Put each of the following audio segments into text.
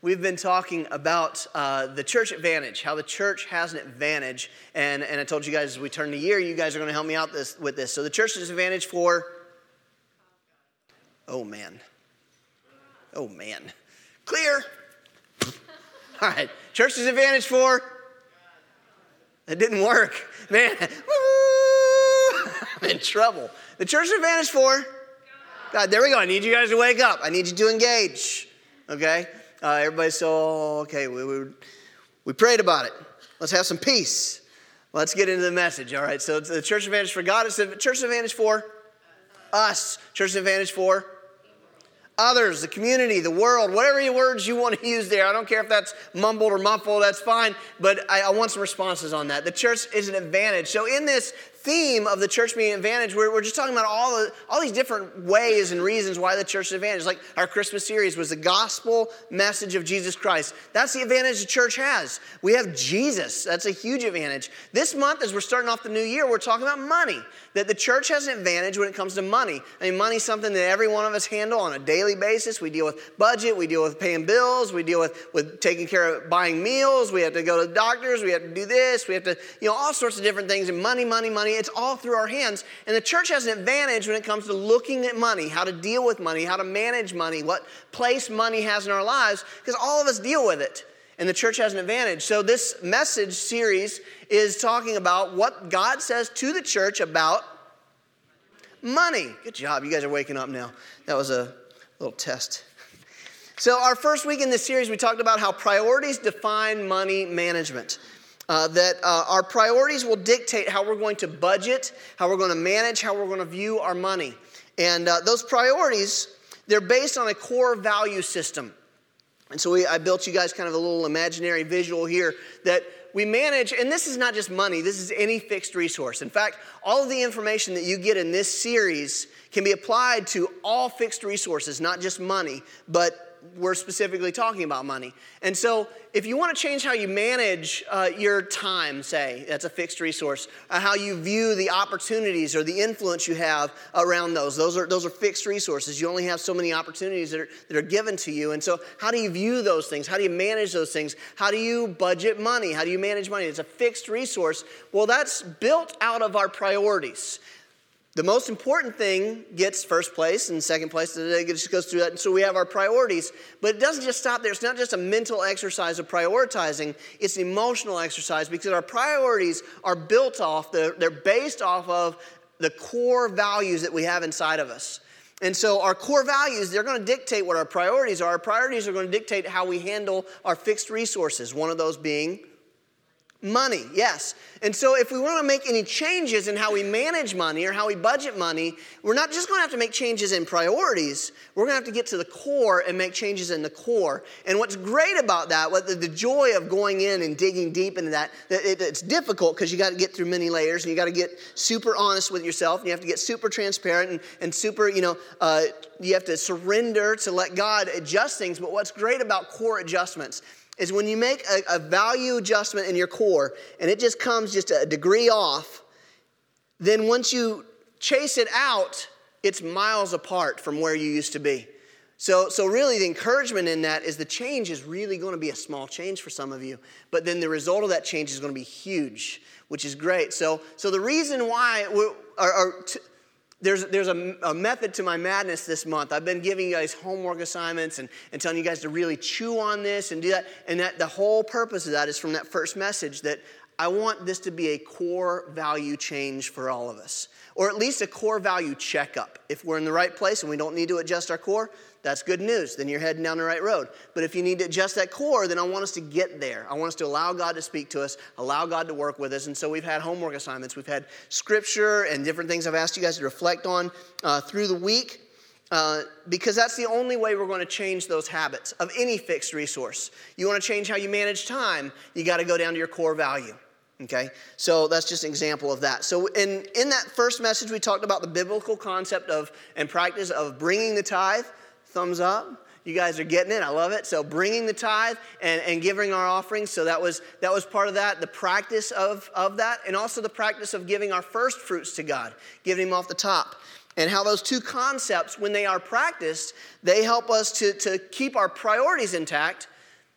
We've been talking about the church advantage, how the church has an advantage. And I told you guys as we turn the year, you guys are going to help me out with this. So the church has advantage for, oh man. Clear. All right. Church has advantage for, it didn't work. Man, I'm in trouble. The church has advantage for, God, there we go. I need you guys to wake up. I need you to engage. Okay? Everybody's so, okay, we prayed about it. Let's have some peace. Let's get into the message, all right? So it's the church advantage for God. It's the church advantage for us. Church advantage for others, the community, the world, whatever words you want to use there. I don't care if that's mumbled or muffled, that's fine. But I want some responses on that. The church is an advantage. So in this theme of the church being an advantage, we're just talking about all these different ways and reasons why the church is an advantage. Like our Christmas series was the gospel message of Jesus Christ. That's the advantage the church has. We have Jesus. That's a huge advantage. This month, as we're starting off the new year, we're talking about money. That the church has an advantage when it comes to money. I mean, money's something that every one of us handle on a daily basis. We deal with budget. We deal with paying bills. We deal with taking care of buying meals. We have to go to the doctors. We have to do this. We have to, all sorts of different things. And money. It's all through our hands. And the church has an advantage when it comes to looking at money, how to deal with money, how to manage money, what place money has in our lives, because all of us deal with it. And the church has an advantage. So this message series is talking about what God says to the church about money. Good job. You guys are waking up now. That was a little test. So our first week in this series, we talked about how priorities define money management. That our priorities will dictate how we're going to budget, how we're going to manage, how we're going to view our money. And those priorities, they're based on a core value system. And so I built you guys kind of a little imaginary visual here that we manage, and this is not just money, this is any fixed resource. In fact, all of the information that you get in this series can be applied to all fixed resources, not just money, but we're specifically talking about money. And so if you want to change how you manage your time, say, that's a fixed resource, how you view the opportunities or the influence you have around those are fixed resources. You only have so many opportunities that are given to you. And so how do you view those things? How do you manage those things? How do you budget money? How do you manage money? It's a fixed resource. Well, that's built out of our priorities. The most important thing gets first place and second place. It just goes through that. And so we have our priorities. But it doesn't just stop there. It's not just a mental exercise of prioritizing. It's an emotional exercise because our priorities are built off, they're based off of the core values that we have inside of us. And so our core values, they're going to dictate what our priorities are. Our priorities are going to dictate how we handle our fixed resources. One of those being money, yes. And so if we want to make any changes in how we manage money or how we budget money, we're not just going to have to make changes in priorities. We're going to have to get to the core and make changes in the core. And what's great about that, the joy of going in and digging deep into that, it's difficult because you got to get through many layers and you got to get super honest with yourself and you have to get super transparent and super, you have to surrender to let God adjust things. But what's great about core adjustments is when you make a value adjustment in your core and it just comes just a degree off, then once you chase it out, it's miles apart from where you used to be. So really the encouragement in that is the change is really going to be a small change for some of you. But then the result of that change is going to be huge, which is great. So the reason why There's a method to my madness this month. I've been giving you guys homework assignments and telling you guys to really chew on this and do that. And that the whole purpose of that is from that first message that I want this to be a core value change for all of us. Or at least a core value checkup. If we're in the right place and we don't need to adjust our core, that's good news. Then you're heading down the right road. But if you need to adjust that core, then I want us to get there. I want us to allow God to speak to us, allow God to work with us. And so we've had homework assignments. We've had scripture and different things I've asked you guys to reflect on through the week. Because that's the only way we're going to change those habits of any fixed resource. You want to change how you manage time, you got to go down to your core value. Okay, so that's just an example of that. So in that first message, we talked about the biblical concept of and practice of bringing the tithe. Thumbs up. You guys are getting it. I love it. So bringing the tithe and giving our offerings. So that was part of that, the practice of that, and also the practice of giving our first fruits to God, giving them off the top. And how those two concepts, when they are practiced, they help us to keep our priorities intact,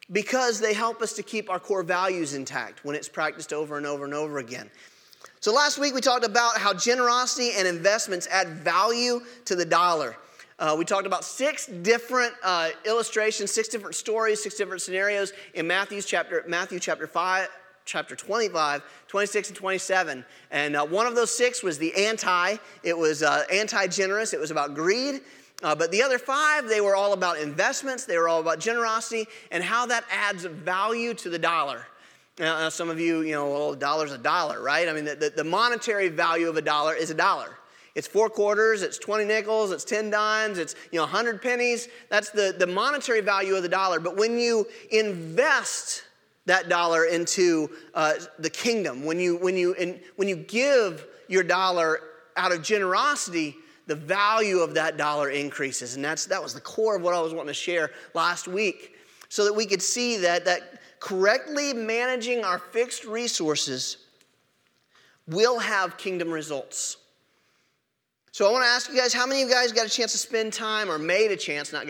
because they help us to keep our core values intact when it's practiced over and over and over again. So last week we talked about how generosity and investments add value to the dollar. We talked about 6 different illustrations, 6 different stories, 6 different scenarios in Matthew chapter 5, chapter 25, 26, and 27. And one of those 6 was the anti. It was anti-generous. It was about greed. But the other 5, they were all about investments. They were all about generosity and how that adds value to the dollar. Now some of you, well, a dollar's a dollar, right? I mean, the monetary value of a dollar is a dollar. It's 4 quarters, it's 20 nickels, it's 10 dimes, it's 100 pennies. That's the monetary value of the dollar. But when you invest that dollar into the kingdom, when you give your dollar out of generosity, the value of that dollar increases. And that was the core of what I was wanting to share last week, so that we could see that correctly managing our fixed resources will have kingdom results. So I want to ask you guys, how many of you guys got a chance to spend time, or made a chance to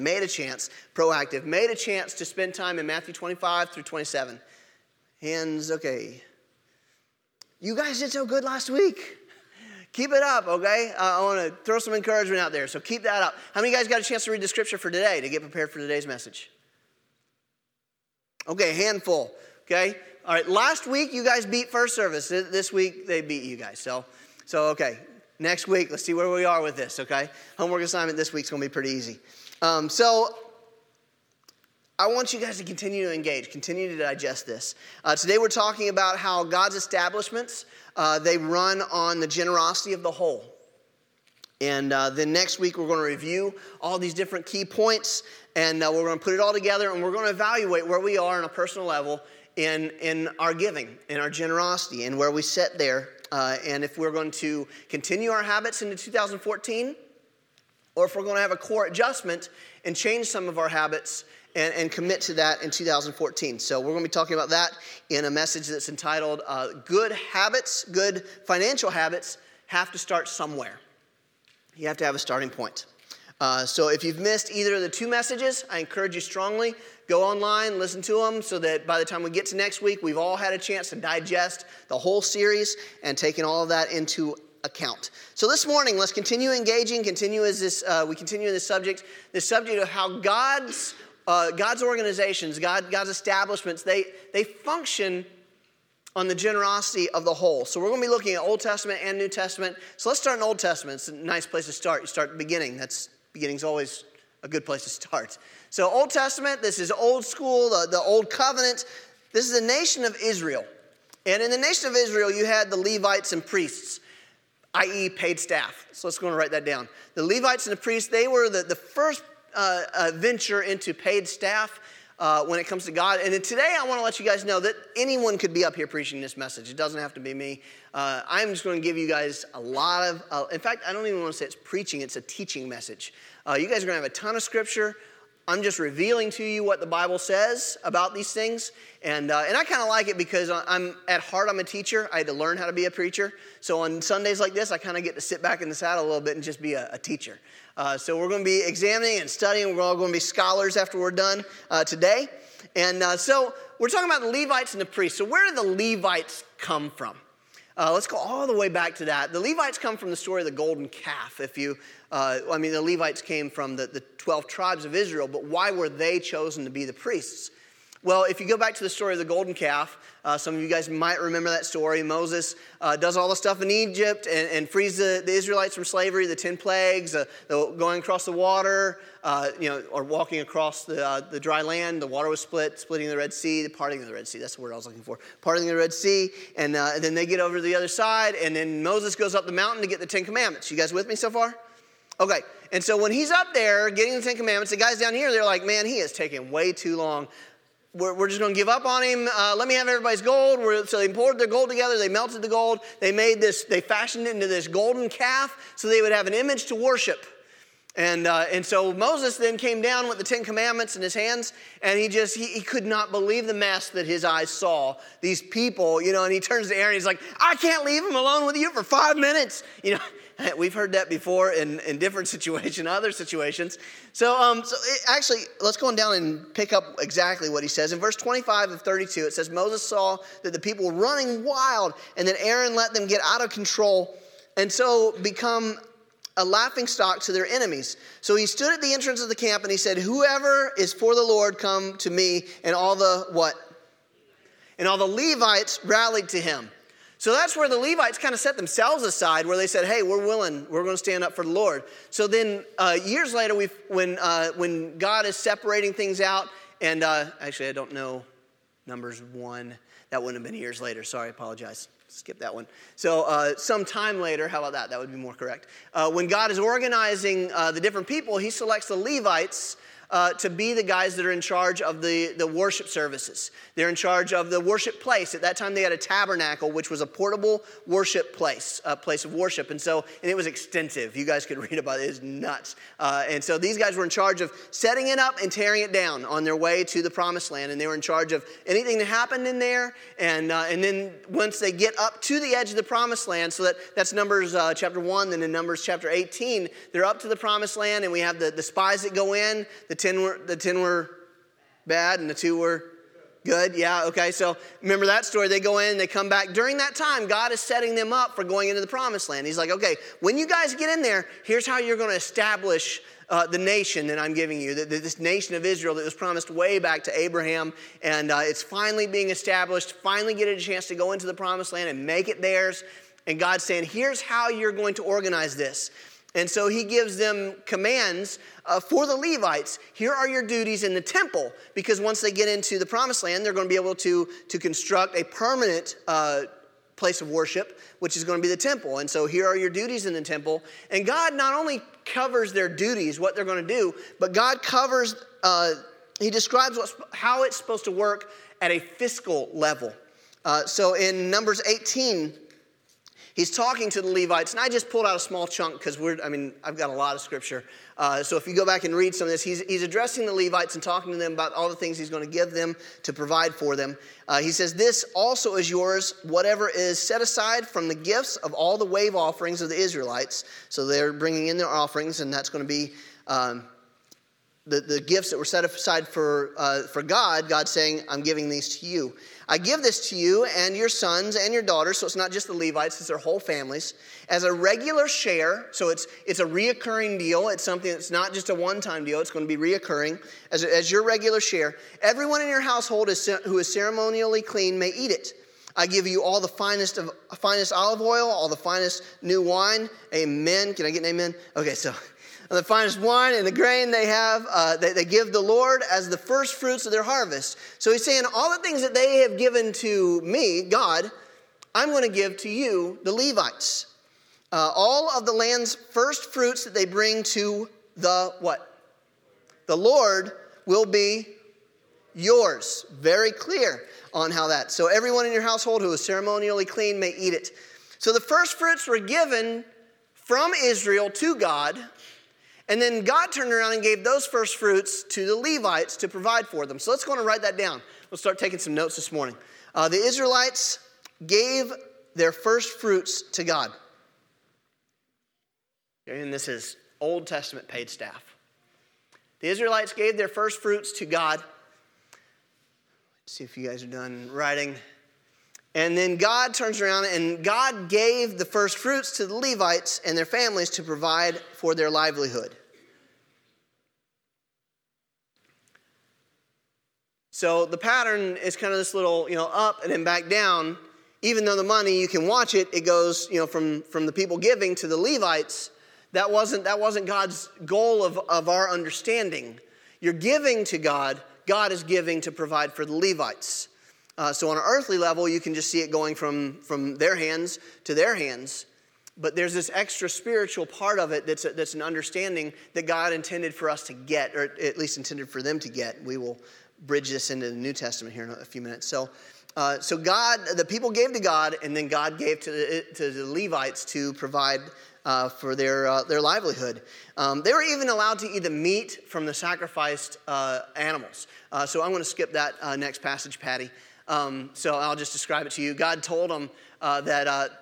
spend time in Matthew 25 through 27? Hands, okay. You guys did so good last week. Keep it up, okay? I want to throw some encouragement out there, so keep that up. How many of you guys got a chance to read the scripture for today to get prepared for today's message? Okay, a handful, okay? All right, last week you guys beat first service. This week they beat you guys, so okay. Next week, let's see where we are with this, okay? Homework assignment this week's going to be pretty easy. So I want you guys to continue to engage, continue to digest this. Today we're talking about how God's establishments, they run on the generosity of the whole. And then next week we're going to review all these different key points, and we're going to put it all together, and we're going to evaluate where we are on a personal level in our giving, in our generosity, and where we sit there. And if we're going to continue our habits into 2014, or if we're going to have a core adjustment and change some of our habits and commit to that in 2014. So we're going to be talking about that in a message that's entitled, Good Habits, Good Financial Habits Have to Start Somewhere. You have to have a starting point. So if you've missed either of the 2 messages, I encourage you strongly, go online, listen to them, so that by the time we get to next week, we've all had a chance to digest the whole series and taken all of that into account. So this morning, let's continue engaging, we continue in this subject of how God's organizations, God's establishments, they function on the generosity of the whole. So we're going to be looking at Old Testament and New Testament. So let's start in Old Testament. It's a nice place to start. You start at the beginning. Beginning's always a good place to start. So Old Testament, this is old school, the Old Covenant. This is the nation of Israel. And in the nation of Israel, you had the Levites and priests, i.e. paid staff. So let's go and write that down. The Levites and the priests, they were the first venture into paid staff when it comes to God. And today I want to let you guys know that anyone could be up here preaching this message. It doesn't have to be me. I'm just going to give you guys a lot of, in fact, I don't even want to say it's preaching, it's a teaching message. You guys are going to have a ton of scripture. I'm just revealing to you what the Bible says about these things. And I kind of like it because at heart, I'm a teacher. I had to learn how to be a preacher. So on Sundays like this, I kind of get to sit back in the saddle a little bit and just be a teacher. So we're going to be examining and studying. We're all going to be scholars after we're done today. And so we're talking about the Levites and the priests. So where did the Levites come from? Let's go all the way back to that. The Levites come from the story of the golden calf. The Levites came from the 12 tribes of Israel, but why were they chosen to be the priests? Well, if you go back to the story of the golden calf, some of you guys might remember that story. Moses does all the stuff in Egypt and frees the Israelites from slavery, the 10 plagues, going across the water, or walking across the dry land. The water was splitting the Red Sea, the parting of the Red Sea. That's the word I was looking for. Parting the Red Sea, and then they get over to the other side, and then Moses goes up the mountain to get the 10 Commandments. You guys with me so far? Okay, and so when he's up there getting the 10 Commandments, the guys down here, they're like, man, he is taking way too long. We're just going to give up on him. Let me have everybody's gold. So they poured their gold together. They melted the gold. They fashioned it into this golden calf so they would have an image to worship. And so Moses then came down with the 10 Commandments in his hands, and he could not believe the mess that his eyes saw. These people, and he turns to Aaron, he's like, I can't leave him alone with you for 5 minutes. We've heard that before in different situations, other situations. Actually, let's go on down and pick up exactly what he says. In verse 25 of 32, it says, Moses saw that the people were running wild, and that Aaron let them get out of control, and so become a laughingstock to their enemies. So he stood at the entrance of the camp, and he said, whoever is for the Lord, come to me. And all the what? And all the Levites rallied to him. So that's where the Levites kind of set themselves aside, where they said, hey, we're willing, we're going to stand up for the Lord. So then years later, when God is separating things out, and actually I don't know Numbers 1, that wouldn't have been years later, sorry, I apologize. Skip that one. So some time later, how about that? That would be more correct. When God is organizing the different people, he selects the Levites to be the guys that are in charge of the worship services. They're in charge of the worship place. At that time, they had a tabernacle, which was a portable worship place, a place of worship. And it was extensive. You guys could read about it. It was nuts. And so these guys were in charge of setting it up and tearing it down on their way to the promised land. And they were in charge of anything that happened in there. And then once they get up to the edge of the promised land, so that's Numbers chapter 1, then in Numbers chapter 18, they're up to the promised land, and we have the spies that go in. The 10 were bad and the 2 were good. Yeah, okay. So remember that story. They go in, they come back. During that time, God is setting them up for going into the promised land. He's like, okay, when you guys get in there, here's how you're going to establish the nation that I'm giving you, this nation of Israel that was promised way back to Abraham. And it's finally being established, finally getting a chance to go into the promised land and make it theirs. And God's saying, here's how you're going to organize this. And so he gives them commands for the Levites. Here are your duties in the temple, because once they get into the promised land, they're going to be able to construct a permanent place of worship, which is going to be the temple. And so here are your duties in the temple. And God not only covers their duties, what they're going to do, but God covers, he describes how it's supposed to work at a fiscal level. So in Numbers 18, he's talking to the Levites, and I just pulled out a small chunk because I've got a lot of scripture. So if you go back and read some of this, he's addressing the Levites and talking to them about all the things he's going to give them to provide for them. He says, this also is yours, whatever is set aside from the gifts of all the wave offerings of the Israelites. So they're bringing in their offerings, and that's going to be the gifts that were set aside for God. God's saying, I'm giving these to you. I give this to you and your sons and your daughters, so it's not just the Levites, it's their whole families, as a regular share. So it's a reoccurring deal. It's something that's not just a one-time deal. It's going to be reoccurring as your regular share. Everyone in your household who is ceremonially clean may eat it. I give you all the finest olive oil, all the finest new wine. Amen. Can I get an amen? Okay, so the finest wine and the grain they have, they give the Lord as the first fruits of their harvest. So he's saying all the things that they have given to me, God, I'm going to give to you, the Levites. All of the land's first fruits that they bring to the what? The Lord will be yours. Very clear on how that. So everyone in your household who is ceremonially clean may eat it. So the first fruits were given from Israel to God. And then God turned around and gave those first fruits to the Levites to provide for them. So let's go and write that down. We'll start taking some notes this morning. The Israelites gave their first fruits to God. And this is Old Testament paid staff. The Israelites gave their first fruits to God. Let's see if you guys are done writing. And then God turns around and God gave the first fruits to the Levites and their families to provide for their livelihood. So the pattern is kind of this little, up and then back down. Even though the money, you can watch it, it goes, from the people giving to the Levites. That wasn't God's goal of our understanding. You're giving to God. God is giving to provide for the Levites. So on an earthly level, you can just see it going from their hands to their hands. But there's this extra spiritual part of it that's an understanding that God intended for us to get, or at least intended for them to get. We will bridge this into the New Testament here in a few minutes. So God, the people gave to God, and then God gave to the Levites to provide for their livelihood. They were even allowed to eat the meat from the sacrificed animals. So I'm going to skip that next passage, Patty. So I'll just describe it to you. God told them that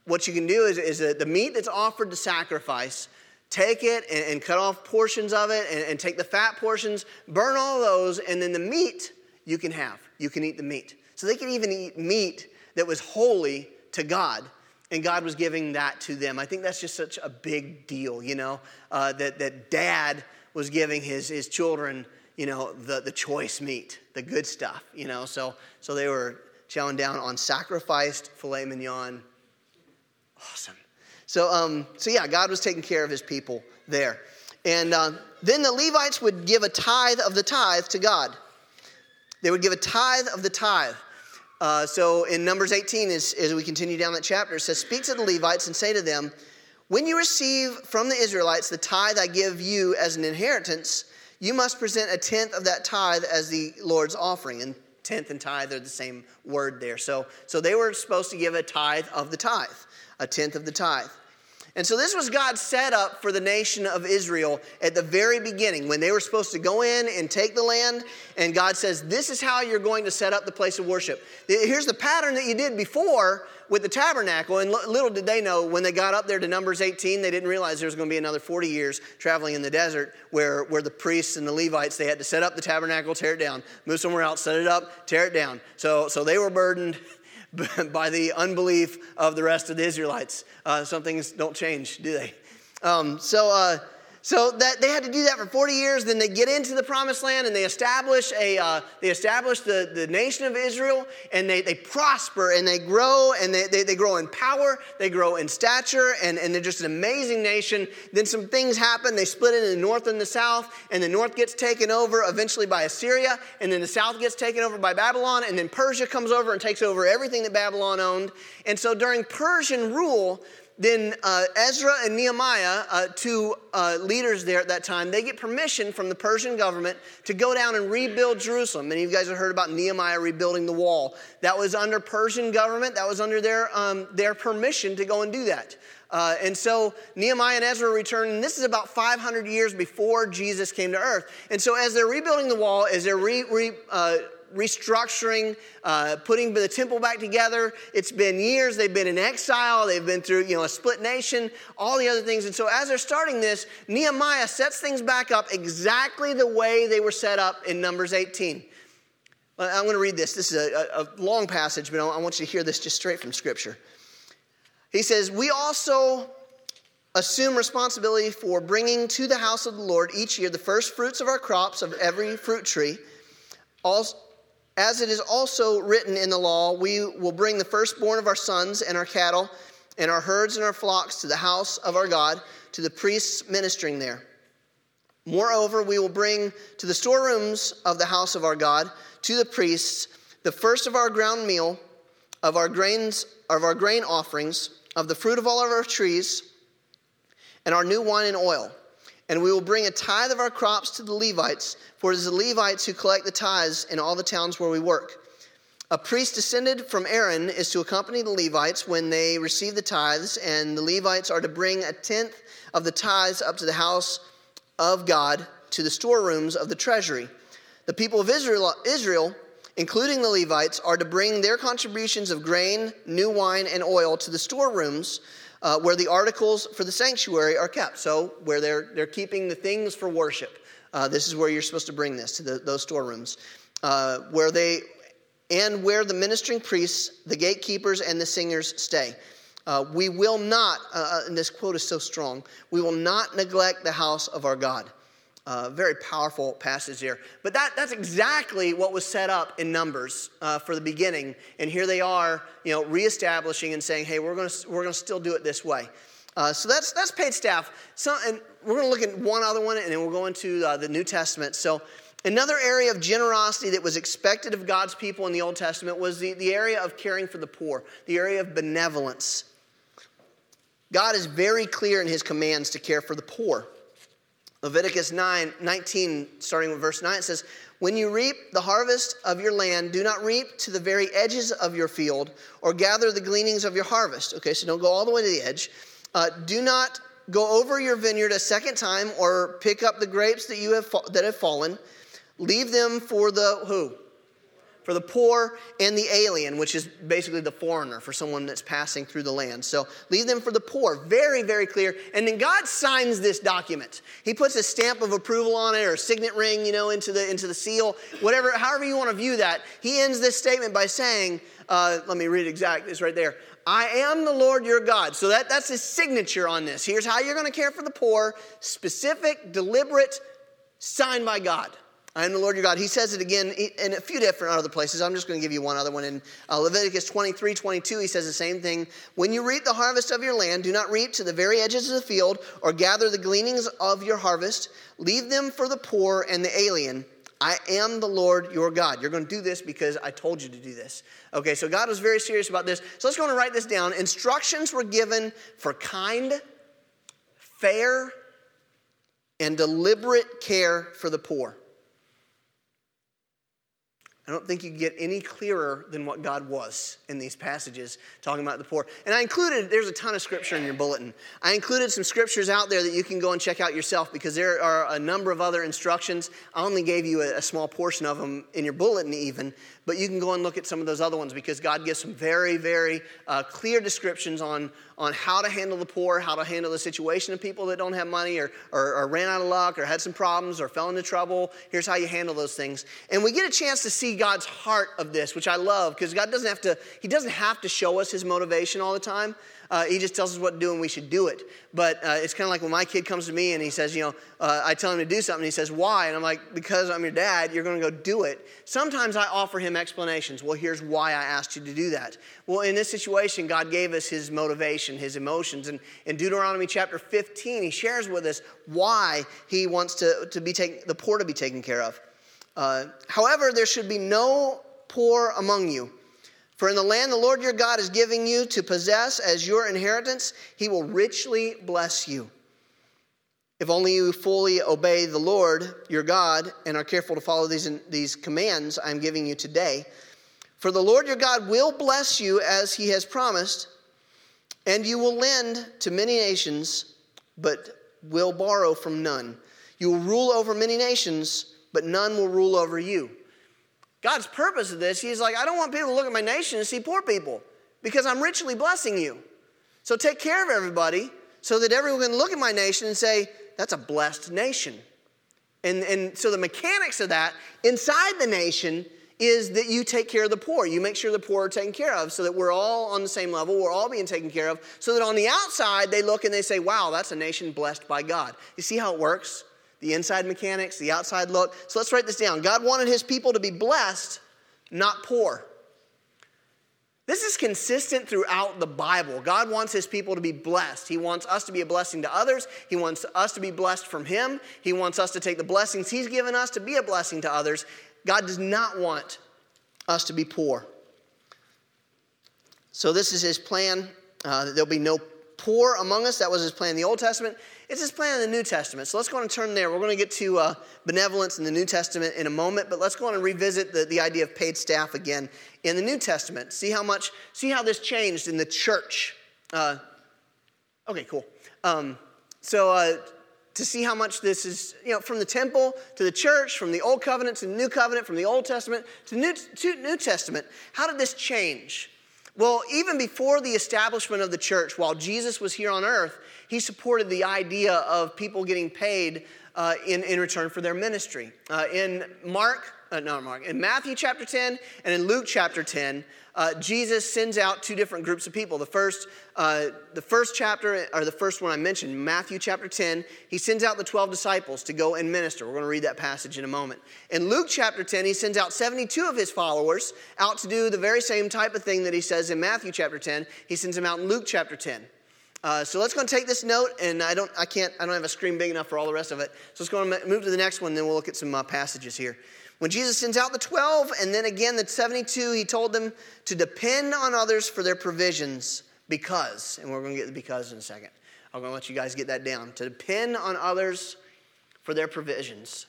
what you can do is the meat that's offered to sacrifice, take it and cut off portions of it and take the fat portions, burn all those, and then the meat you can have. You can eat the meat. So they could even eat meat that was holy to God, and God was giving that to them. I think that's just such a big deal, that dad was giving his children, the choice meat, the good stuff, So they were chowing down on sacrificed filet mignon. Awesome. So yeah, God was taking care of his people there. And then the Levites would give a tithe of the tithe to God. They would give a tithe of the tithe. So in Numbers 18, as we continue down that chapter, it says, "Speak to the Levites and say to them, when you receive from the Israelites the tithe I give you as an inheritance, you must present a tenth of that tithe as the Lord's offering." And tenth and tithe are the same word there. So they were supposed to give a tithe of the tithe, a tenth of the tithe. And so this was God's setup for the nation of Israel at the very beginning when they were supposed to go in and take the land. And God says, this is how you're going to set up the place of worship. Here's the pattern that you did before with the tabernacle. And little did they know, when they got up there to Numbers 18, they didn't realize there was going to be another 40 years traveling in the desert where the priests and the Levites, they had to set up the tabernacle, tear it down, move somewhere else, set it up, tear it down. So they were burdened by the unbelief of the rest of the Israelites. Some things don't change, do they? So that they had to do that for 40 years. Then they get into the promised land and they establish the nation of Israel, and they prosper and they grow, and they grow in power, they grow in stature, and they're just an amazing nation. Then some things happen. They split into the north and the south, and the north gets taken over eventually by Assyria, and then the south gets taken over by Babylon, and then Persia comes over and takes over everything that Babylon owned. And so during Persian rule, then Ezra and Nehemiah, two leaders there at that time, they get permission from the Persian government to go down and rebuild Jerusalem. Many of you guys have heard about Nehemiah rebuilding the wall. That was under Persian government. That was under their permission to go and do that. And so Nehemiah and Ezra return, and this is about 500 years before Jesus came to earth. And so as they're rebuilding the wall, as they're restructuring, putting the temple back together. It's been years. They've been in exile. They've been through, a split nation, all the other things. And so as they're starting this, Nehemiah sets things back up exactly the way they were set up in Numbers 18. I'm going to read this. This is a long passage, but I want you to hear this just straight from Scripture. He says, "We also assume responsibility for bringing to the house of the Lord each year the first fruits of our crops of every fruit tree. As it is also written in the law, we will bring the firstborn of our sons and our cattle and our herds and our flocks to the house of our God, to the priests ministering there. Moreover, we will bring to the storerooms of the house of our God, to the priests, the first of our ground meal, of our grain offerings, of the fruit of all of our trees, and our new wine and oil. And we will bring a tithe of our crops to the Levites, for it is the Levites who collect the tithes in all the towns where we work. A priest descended from Aaron is to accompany the Levites when they receive the tithes, and the Levites are to bring a tenth of the tithes up to the house of God, to the storerooms of the treasury. The people of Israel, including the Levites, are to bring their contributions of grain, new wine, and oil to the storerooms where the articles for the sanctuary are kept. So where they're keeping the things for worship. This is where you're supposed to bring this, to those storerooms. Where the ministering priests, the gatekeepers, and the singers stay. We will not, and this quote is so strong, we will not neglect the house of our God. Very powerful passage here. But that's exactly what was set up in Numbers for the beginning. And here they are, reestablishing and saying, hey, we're going to still do it this way. So that's paid staff. And we're going to look at one other one, and then we'll go into the New Testament. So another area of generosity that was expected of God's people in the Old Testament was the area of caring for the poor, the area of benevolence. God is very clear in his commands to care for the poor. Leviticus 19, starting with verse 9, it says, "When you reap the harvest of your land, do not reap to the very edges of your field or gather the gleanings of your harvest." Okay, so don't go all the way to the edge. "Do not go over your vineyard a second time or pick up the grapes that have fallen. Leave them for the" who? for the poor and the alien, which is basically the foreigner, for someone that's passing through the land. So leave them for the poor. Very, very clear. And then God signs this document. He puts a stamp of approval on it or a signet ring, into the seal, whatever, however you want to view that. He ends this statement by saying, let me read it exactly. It's right there. I am the Lord your God. So that's his signature on this. Here's how you're going to care for the poor. Specific, deliberate, signed by God. I am the Lord your God. He says it again in a few different other places. I'm just going to give you one other one. In Leviticus 23:22, he says the same thing. When you reap the harvest of your land, do not reap to the very edges of the field or gather the gleanings of your harvest. Leave them for the poor and the alien. I am the Lord your God. You're going to do this because I told you to do this. Okay, so God was very serious about this. So let's go and write this down. Instructions were given for kind, fair, and deliberate care for the poor. I don't think you get any clearer than what God was in these passages talking about the poor. And there's a ton of scripture in your bulletin. I included some scriptures out there that you can go and check out yourself because there are a number of other instructions. I only gave you a small portion of them in your bulletin even, but you can go and look at some of those other ones because God gives some very, very clear descriptions on how to handle the poor, how to handle the situation of people that don't have money or ran out of luck or had some problems or fell into trouble. Here's how you handle those things. And we get a chance to see God's heart of this, which I love because God doesn't have to show us his motivation all the time. He just tells us what to do and we should do it. But it's kind of like when my kid comes to me and he says, I tell him to do something and he says, why? And I'm like, because I'm your dad, you're going to go do it. Sometimes I offer him explanations. Well, here's why I asked you to do that. Well, in this situation, God gave us his motivation, his emotions. And in Deuteronomy chapter 15, he shares with us why he wants the poor to be taken care of. However, there should be no poor among you. For in the land the Lord your God is giving you to possess as your inheritance, he will richly bless you. If only you fully obey the Lord your God and are careful to follow these commands I'm giving you today. For the Lord your God will bless you as he has promised, and you will lend to many nations, but will borrow from none. You will rule over many nations, but none will rule over you. God's purpose of this, he's like, I don't want people to look at my nation and see poor people because I'm richly blessing you. So take care of everybody so that everyone can look at my nation and say, that's a blessed nation. And so the mechanics of that inside the nation is that you take care of the poor. You make sure the poor are taken care of so that we're all on the same level. We're all being taken care of so that on the outside they look and they say, wow, that's a nation blessed by God. You see how it works? The inside mechanics, the outside look. So let's write this down. God wanted his people to be blessed, not poor. This is consistent throughout the Bible. God wants his people to be blessed. He wants us to be a blessing to others. He wants us to be blessed from him. He wants us to take the blessings he's given us to be a blessing to others. God does not want us to be poor. So this is his plan. There'll be no poor among us. That was his plan in the Old Testament. It's his plan in the New Testament. So let's go on and turn there. We're going to get to benevolence in the New Testament in a moment, but let's go on and revisit the idea of paid staff again in the New Testament. See how this changed in the church. Okay, cool. To see how much this is, from the temple to the church, from the Old Covenant to the New Covenant, from the Old Testament to New Testament, how did this change? Well, even before the establishment of the church, while Jesus was here on earth, he supported the idea of people getting paid in return for their ministry. In Matthew chapter 10 and in Luke chapter 10, Jesus sends out two different groups of people. The first chapter, or the first one I mentioned, Matthew chapter 10, he sends out the 12 disciples to go and minister. We're going to read that passage in a moment. In Luke chapter 10, he sends out 72 of his followers out to do the very same type of thing that he says in Matthew chapter 10. He sends them out in Luke chapter 10. So let's go and take this note, and I don't have a screen big enough for all the rest of it. So let's go and move to the next one, then we'll look at some passages here. When Jesus sends out the 12 and then again the 72, he told them to depend on others for their provisions because, and we're going to get the because in a second. I'm going to let you guys get that down. To depend on others for their provisions.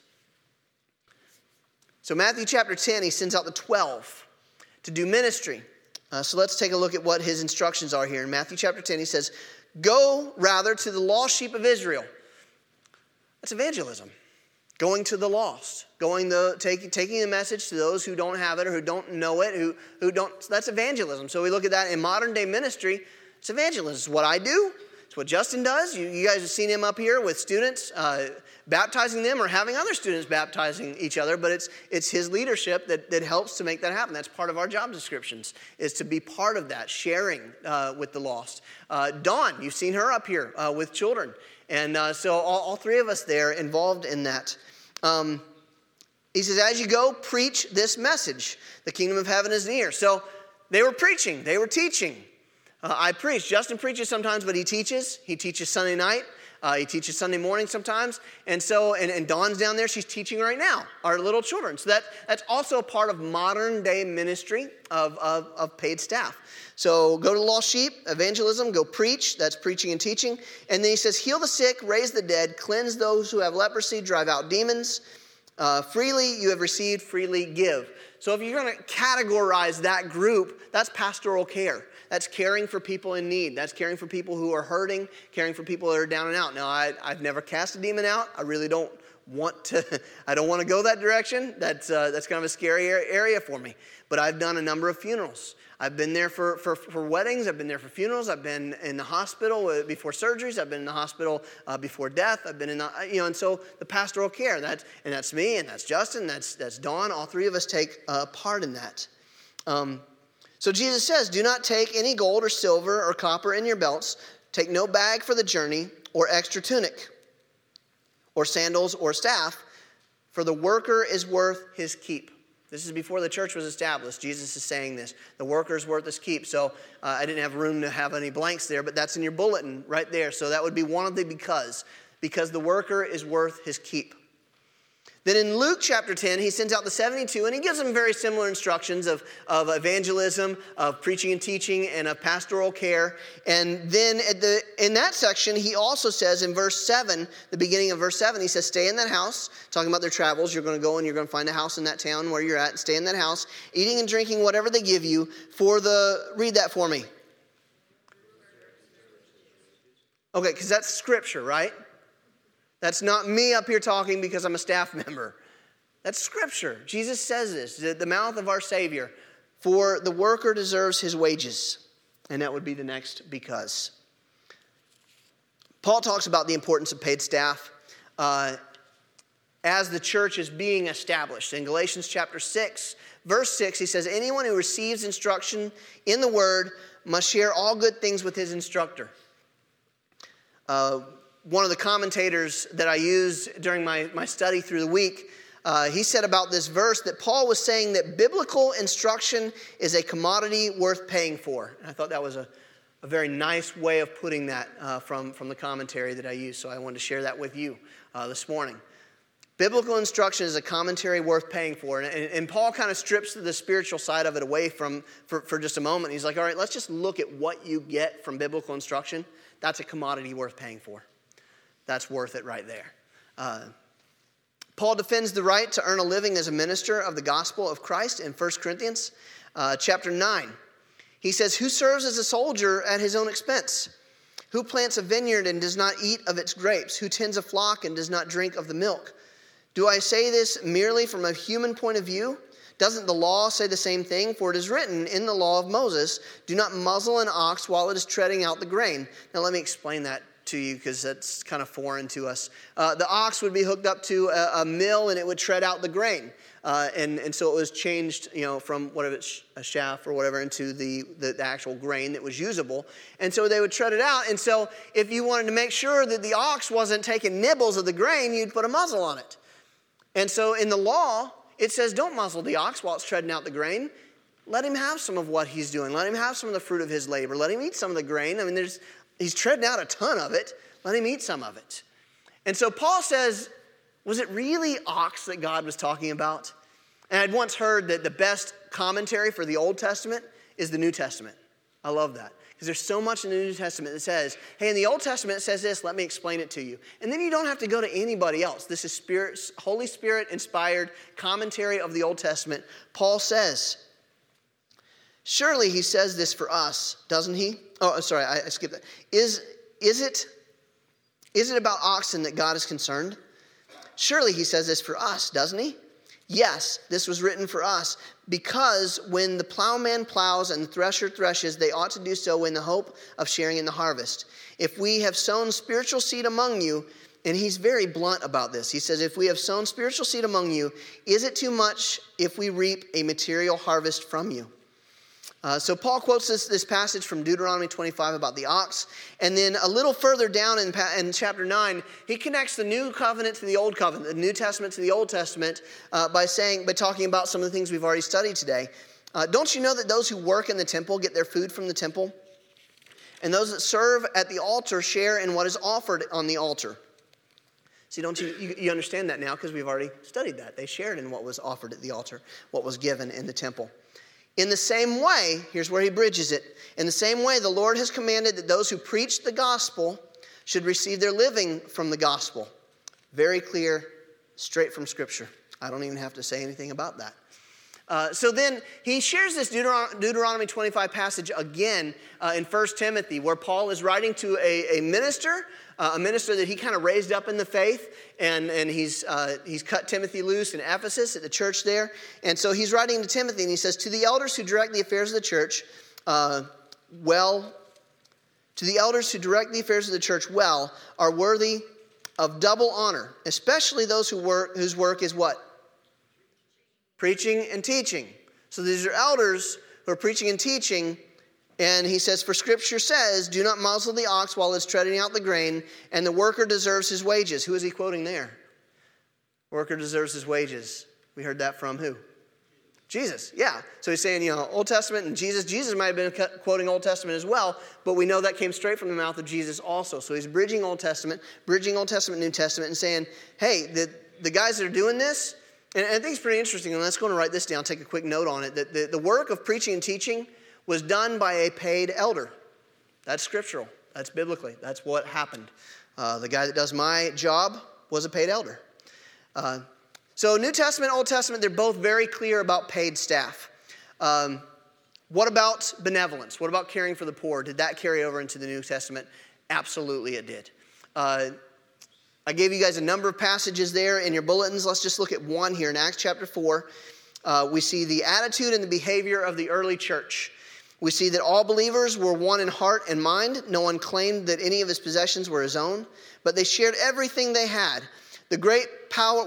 So Matthew chapter 10, he sends out the 12 to do ministry. So let's take a look at what his instructions are here. In Matthew chapter 10, he says, go rather to the lost sheep of Israel. That's evangelism. going to the lost, taking the message to those who don't have it or who don't know it, who don't. That's evangelism. So we look at that in modern day ministry. It's evangelism. It's what I do. It's what Justin does. You guys have seen him up here with students, baptizing them or having other students baptizing each other. But it's his leadership that helps to make that happen. That's part of our job descriptions, is to be part of that, sharing with the lost. Dawn, you've seen her up here with children. And so all three of us there involved in that. He says, as you go, preach this message. The kingdom of heaven is near. So they were preaching. They were teaching. I preach. Justin preaches sometimes, but he teaches. He teaches Sunday night. He teaches Sunday morning sometimes. And so, and Dawn's down there. She's teaching right now, our little children. So that's also a part of modern day ministry of paid staff. So go to the lost sheep, evangelism, go preach. That's preaching and teaching. And then he says, heal the sick, raise the dead, cleanse those who have leprosy, drive out demons. Freely you have received, freely give. So if you're going to categorize that group, that's pastoral care. That's caring for people in need. That's caring for people who are hurting, caring for people that are down and out. Now, I've never cast a demon out. I really don't want to. I don't want to go that direction. That's kind of a scary area for me. But I've done a number of funerals. I've been there for weddings. I've been there for funerals. I've been in the hospital before surgeries. I've been in the hospital before death. I've been in and so the pastoral care. That's me, and that's Justin, that's Dawn. All three of us take part in that. So Jesus says, do not take any gold or silver or copper in your belts. Take no bag for the journey or extra tunic or sandals or staff, for the worker is worth his keep. This is before the church was established. Jesus is saying this. The worker is worth his keep. So I didn't have room to have any blanks there, but that's in your bulletin right there. So that would be one of the because the worker is worth his keep. Then in Luke chapter 10, he sends out the 72, and he gives them very similar instructions of evangelism, of preaching and teaching, and of pastoral care. And then in that section, he also says in verse 7, the beginning of verse 7, he says, stay in that house, talking about their travels. You're going to go and you're going to find a house in that town where you're at, and stay in that house, eating and drinking whatever they give you read that for me. Okay, because that's scripture, right? That's not me up here talking because I'm a staff member. That's scripture. Jesus says this, the mouth of our Savior. For the worker deserves his wages. And that would be the next because. Paul talks about the importance of paid staff as the church is being established. In Galatians chapter 6, verse 6, he says, anyone who receives instruction in the word must share all good things with his instructor. One of the commentators that I used during my study through the week, he said about this verse that Paul was saying that biblical instruction is a commodity worth paying for. And I thought that was a very nice way of putting that from the commentary that I used. So I wanted to share that with you this morning. Biblical instruction is a commentary worth paying for. And Paul kind of strips the spiritual side of it away for just a moment. He's like, all right, let's just look at what you get from biblical instruction. That's a commodity worth paying for. That's worth it right there. Paul defends the right to earn a living as a minister of the gospel of Christ in 1 Corinthians chapter 9. He says, who serves as a soldier at his own expense? Who plants a vineyard and does not eat of its grapes? Who tends a flock and does not drink of the milk? Do I say this merely from a human point of view? Doesn't the law say the same thing? For it is written in the law of Moses, do not muzzle an ox while it is treading out the grain. Now let me explain that to you because that's kind of foreign to us. The ox would be hooked up to a mill and it would tread out the grain. And so it was changed, from whatever a chaff or whatever into the actual grain that was usable. And so they would tread it out. And so if you wanted to make sure that the ox wasn't taking nibbles of the grain, you'd put a muzzle on it. And so in the law, it says don't muzzle the ox while it's treading out the grain. Let him have some of what he's doing. Let him have some of the fruit of his labor. Let him eat some of the grain. I mean, he's treading out a ton of it. Let him eat some of it. And so Paul says, was it really ox that God was talking about? And I'd once heard that the best commentary for the Old Testament is the New Testament. I love that. Because there's so much in the New Testament that says, hey, in the Old Testament it says this, let me explain it to you. And then you don't have to go to anybody else. This is Holy Spirit inspired commentary of the Old Testament. Paul says, surely he says this for us, doesn't he? Oh, sorry, I skipped that. Is it about oxen that God is concerned? Surely he says this for us, doesn't he? Yes, this was written for us, because when the plowman plows and the thresher threshes, they ought to do so in the hope of sharing in the harvest. If we have sown spiritual seed among you, and he's very blunt about this. He says, if we have sown spiritual seed among you, is it too much if we reap a material harvest from you? So Paul quotes this passage from Deuteronomy 25 about the ox. And then a little further down in chapter 9, he connects the new covenant to the old covenant, the New Testament to the Old Testament, by talking about some of the things we've already studied today. Don't you know that those who work in the temple get their food from the temple? And those that serve at the altar share in what is offered on the altar. See, don't you understand that now, because we've already studied that. They shared in what was offered at the altar, what was given in the temple. In the same way, here's where he bridges it. In the same way, the Lord has commanded that those who preach the gospel should receive their living from the gospel. Very clear, straight from Scripture. I don't even have to say anything about that. So then he shares this Deuteronomy 25 passage again in 1 Timothy, where Paul is writing to a minister that he kind of raised up in the faith, and he's cut Timothy loose in Ephesus at the church there. And so he's writing to Timothy, and he says, to the elders who direct the affairs of the church are worthy of double honor, especially those whose work is what? Preaching and teaching. So these are elders who are preaching and teaching. And he says, for Scripture says, do not muzzle the ox while it's treading out the grain, and the worker deserves his wages. Who is he quoting there? Worker deserves his wages. We heard that from who? Jesus, yeah. So he's saying, Old Testament and Jesus. Jesus might have been quoting Old Testament as well, but we know that came straight from the mouth of Jesus also. So he's bridging Old Testament, New Testament, and saying, hey, the guys that are doing this, and I think it's pretty interesting, and let's go and write this down, take a quick note on it, that the work of preaching and teaching was done by a paid elder. That's scriptural. That's biblically. That's what happened. The guy that does my job was a paid elder. So New Testament, Old Testament, they're both very clear about paid staff. What about benevolence? What about caring for the poor? Did that carry over into the New Testament? Absolutely it did. I gave you guys a number of passages there in your bulletins. Let's just look at one here in Acts chapter 4. We see the attitude and the behavior of the early church. We see that all believers were one in heart and mind. No one claimed that any of his possessions were his own, but they shared everything they had. With great power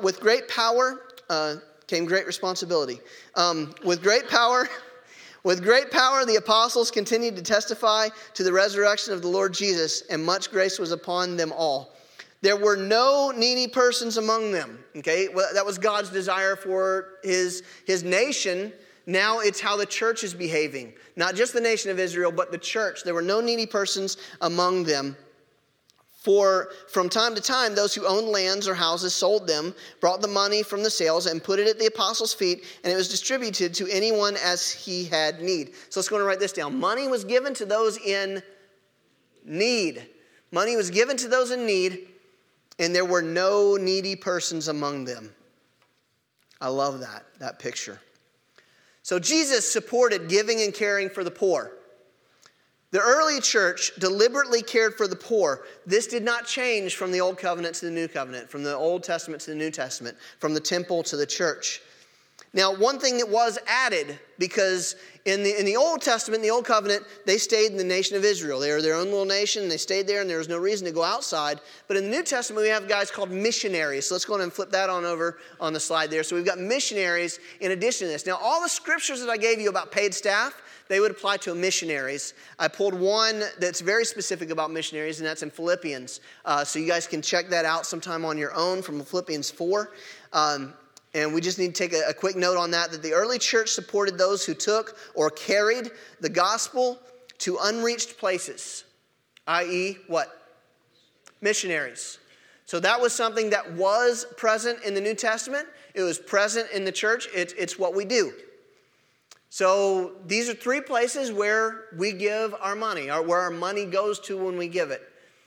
came great responsibility. With great power, the apostles continued to testify to the resurrection of the Lord Jesus, and much grace was upon them all. There were no needy persons among them. Okay, well, that was God's desire for his nation. Now it's how the church is behaving. Not just the nation of Israel, but the church. There were no needy persons among them. For from time to time, those who owned lands or houses sold them, brought the money from the sales, and put it at the apostles' feet, and it was distributed to anyone as he had need. So let's go and write this down. Money was given to those in need. Money was given to those in need, and there were no needy persons among them. I love that picture. So Jesus supported giving and caring for the poor. The early church deliberately cared for the poor. This did not change from the Old Covenant to the New Covenant, from the Old Testament to the New Testament, from the temple to the church. Now, one thing that was added, because in the Old Testament, the Old Covenant, they stayed in the nation of Israel. They were their own little nation, and they stayed there, and there was no reason to go outside. But in the New Testament, we have guys called missionaries. So let's go ahead and flip that on over on the slide there. So we've got missionaries in addition to this. Now, all the scriptures that I gave you about paid staff, they would apply to missionaries. I pulled one that's very specific about missionaries, and that's in Philippians. So you guys can check that out sometime on your own from Philippians 4. And we just need to take a quick note on that the early church supported those who took or carried the gospel to unreached places, i.e. what? Missionaries. So that was something that was present in the New Testament. It was present in the church. It's what we do. So these are three places where we give our money, or where our money goes to when we give it.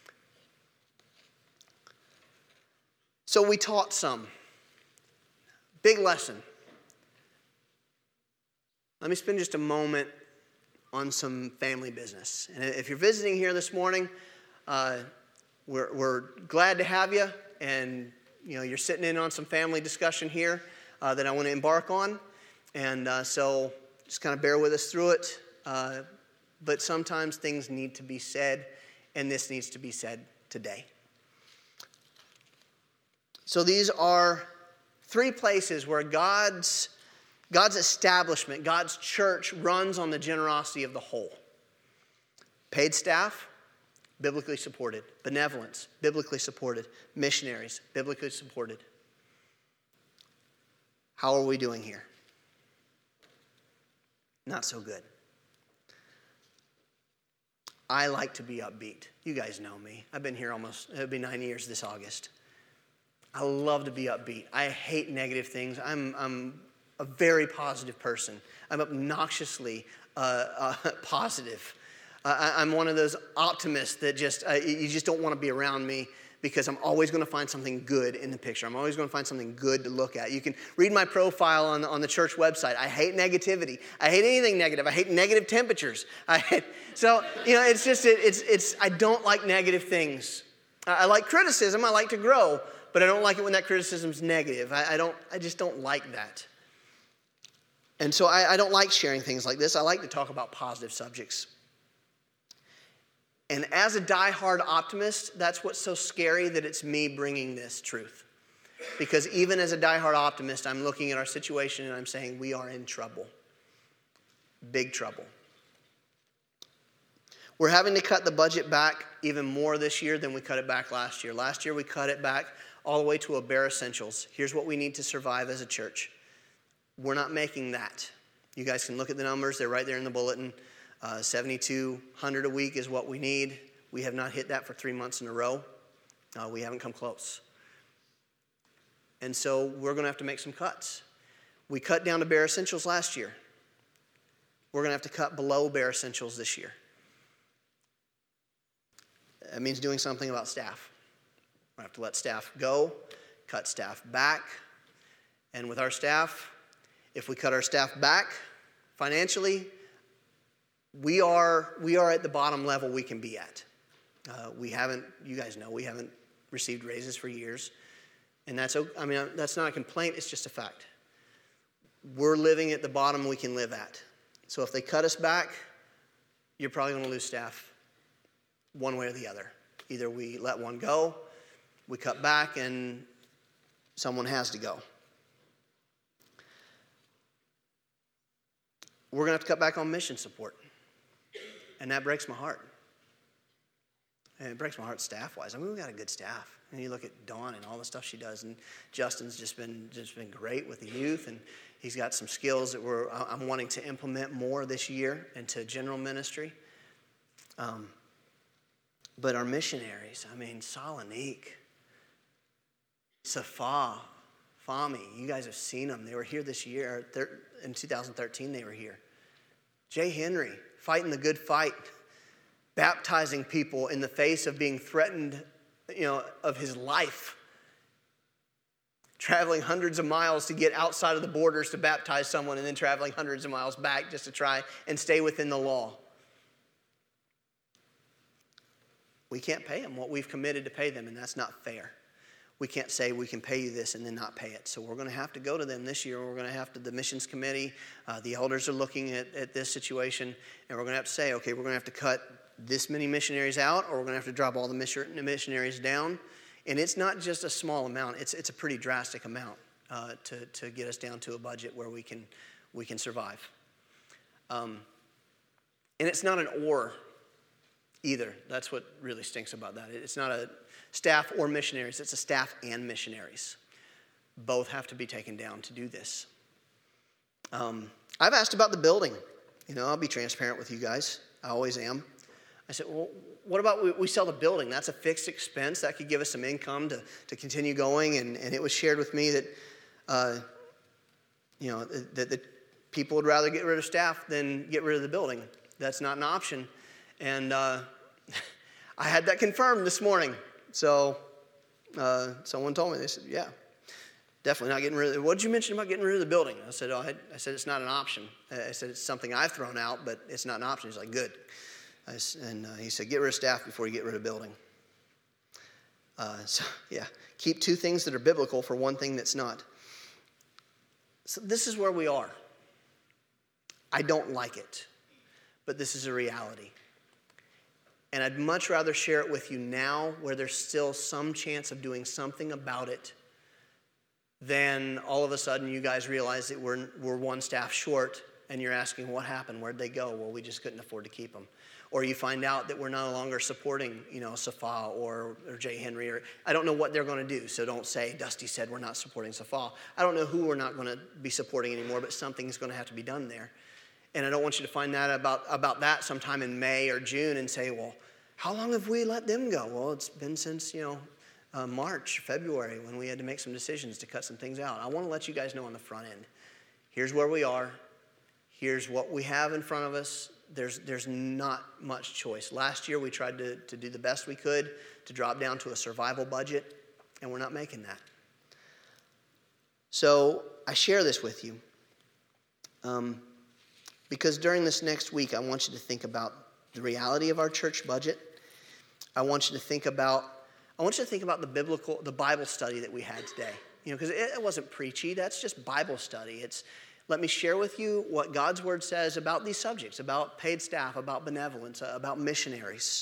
So we taught some. Big lesson. Let me spend just a moment on some family business. And if you're visiting here this morning, we're glad to have you. And you're sitting in on some family discussion here that I want to embark on. And so just kind of bear with us through it. But sometimes things need to be said, and this needs to be said today. So these are 3 places where God's establishment, God's church runs on the generosity of the whole. Paid staff, biblically supported. Benevolence, biblically supported. Missionaries, biblically supported. How are we doing here? Not so good. I like to be upbeat. You guys know me. I've been here it'll be 9 years this August. I love to be upbeat. I hate negative things. I'm a very positive person. I'm obnoxiously positive. I'm one of those optimists that you just don't want to be around me because I'm always going to find something good in the picture. I'm always going to find something good to look at. You can read my profile on the church website. I hate negativity. I hate anything negative. I hate negative temperatures. It's I don't like negative things. I like criticism. I like to grow. But I don't like it when that criticism's negative. I just don't like that. And so I don't like sharing things like this. I like to talk about positive subjects. And as a diehard optimist, that's what's so scary, that it's me bringing this truth. Because even as a diehard optimist, I'm looking at our situation and I'm saying we are in trouble. Big trouble. We're having to cut the budget back even more this year than we cut it back last year. Last year we cut it back all the way to a bare essentials. Here's what we need to survive as a church. We're not making that. You guys can look at the numbers. They're right there in the bulletin. 7,200 a week is what we need. We have not hit that for 3 months in a row. We haven't come close. And so we're going to have to make some cuts. We cut down to bare essentials last year. We're going to have to cut below bare essentials this year. That means doing something about staff. We're going to have to let staff go, cut staff back. And with our staff, if we cut our staff back financially, we are at the bottom level we can be at. You guys know, we haven't received raises for years. And that's not a complaint, it's just a fact. We're living at the bottom we can live at. So if they cut us back, you're probably going to lose staff one way or the other. Either we let one go, we cut back, and someone has to go. We're going to have to cut back on mission support. And that breaks my heart. And it breaks my heart staff-wise. We've got a good staff. And you look at Dawn and all the stuff she does, and Justin's just been great with the youth, and he's got some skills that I'm wanting to implement more this year into general ministry. But our missionaries, Salonique, Safa, Fami, you guys have seen them. They were here this year. In 2013, they were here. Jay Henry, fighting the good fight, baptizing people in the face of being threatened, of his life. Traveling hundreds of miles to get outside of the borders to baptize someone, and then traveling hundreds of miles back just to try and stay within the law. We can't pay them what we've committed to pay them, and that's not fair. We can't say we can pay you this and then not pay it. So we're going to have to go to them this year. We're going to have to, the missions committee, the elders are looking at this situation, and we're going to have to say, okay, we're going to have to cut this many missionaries out, or we're going to have to drop all the missionaries down. And it's not just a small amount. It's a pretty drastic amount to get us down to a budget where we can survive. And it's not an or either. That's what really stinks about that. It's not a staff or missionaries. It's a staff and missionaries. Both have to be taken down to do this. I've asked about the building. I'll be transparent with you guys. I always am. I said, well, what about we sell the building? That's a fixed expense. That could give us some income to continue going. And it was shared with me that, that people would rather get rid of staff than get rid of the building. That's not an option. And I had that confirmed this morning. So someone told me, they said, yeah, definitely not getting rid of it. What did you mention about getting rid of the building? I said, I said, it's not an option. I said, it's something I've thrown out, but it's not an option. He's like, good. And he said, get rid of staff before you get rid of building. Keep two things that are biblical for one thing that's not. So this is where we are. I don't like it, but this is a reality. And I'd much rather share it with you now where there's still some chance of doing something about it than all of a sudden you guys realize that we're one staff short and you're asking what happened, where'd they go? Well, we just couldn't afford to keep them. Or you find out that we're no longer supporting, Safa or Jay Henry, or I don't know what they're going to do. So don't say, Dusty said we're not supporting Safa. I don't know who we're not going to be supporting anymore, but something's going to have to be done there. And I don't want you to find that about that sometime in May or June and say, well, how long have we let them go? Well, it's been since, March, February, when we had to make some decisions to cut some things out. I want to let you guys know on the front end. Here's where we are. Here's what we have in front of us. There's not much choice. Last year, we tried to do the best we could to drop down to a survival budget, and we're not making that. So I share this with you because during this next week, I want you to think about the reality of our church budget. I want you to think about the Bible study that we had today. Because it wasn't preachy. That's just Bible study. Let me share with you what God's word says about these subjects, about paid staff, about benevolence, about missionaries.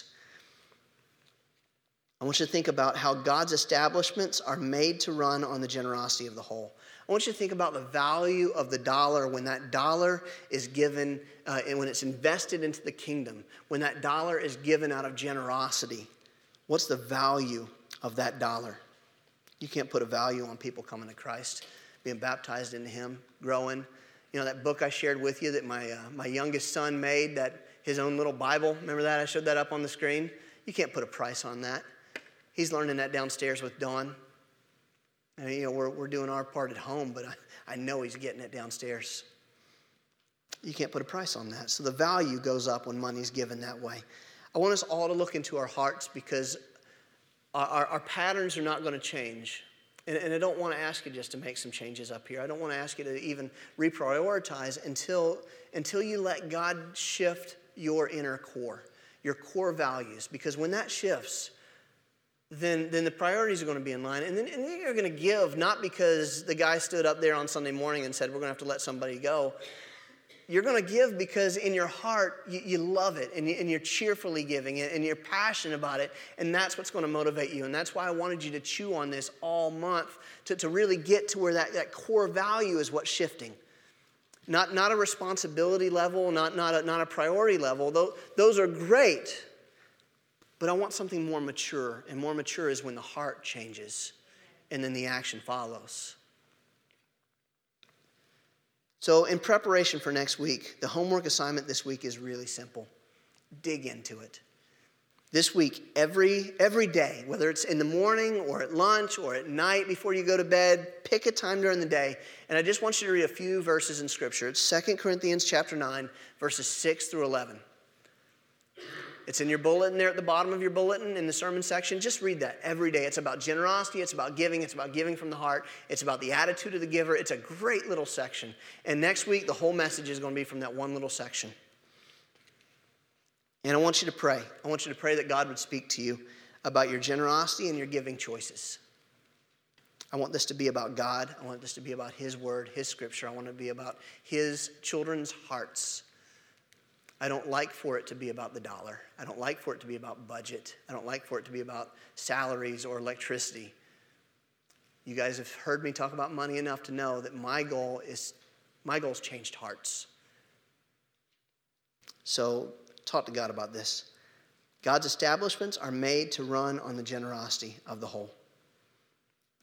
I want you to think about how God's establishments are made to run on the generosity of the whole. I want you to think about the value of the dollar when that dollar is given and when it's invested into the kingdom, when that dollar is given out of generosity. What's the value of that dollar? You can't put a value on people coming to Christ, being baptized into Him, growing. That book I shared with you that my youngest son made, that his own little Bible. Remember that? I showed that up on the screen. You can't put a price on that. He's learning that downstairs with Dawn. And, we're doing our part at home, but I know he's getting it downstairs. You can't put a price on that. So the value goes up when money's given that way. I want us all to look into our hearts because our patterns are not going to change. And I don't want to ask you just to make some changes up here. I don't want to ask you to even reprioritize until you let God shift your inner core, your core values. Because when that shifts, then the priorities are going to be in line. And then you're going to give, not because the guy stood up there on Sunday morning and said, we're going to have to let somebody go. You're going to give because in your heart, you love it, and you're cheerfully giving it, and you're passionate about it, and that's what's going to motivate you. And that's why I wanted you to chew on this all month, to really get to where that core value is what's shifting. Not a responsibility level, not a priority level. Those are great, but I want something more mature, and more mature is when the heart changes, and then the action follows. So in preparation for next week, the homework assignment this week is really simple. Dig into it. This week, every day, whether it's in the morning or at lunch or at night before you go to bed, pick a time during the day. And I just want you to read a few verses in Scripture. It's 2 Corinthians chapter 9, verses 6 through 11. It's in your bulletin there at the bottom of your bulletin in the sermon section. Just read that every day. It's about generosity. It's about giving. It's about giving from the heart. It's about the attitude of the giver. It's a great little section. And next week, the whole message is going to be from that one little section. And I want you to pray. I want you to pray that God would speak to you about your generosity and your giving choices. I want this to be about God. I want this to be about His word, His scripture. I want it to be about His children's hearts. I don't like for it to be about the dollar. I don't like for it to be about budget. I don't like for it to be about salaries or electricity. You guys have heard me talk about money enough to know that my goal is changed hearts. So talk to God about this. God's establishments are made to run on the generosity of the whole.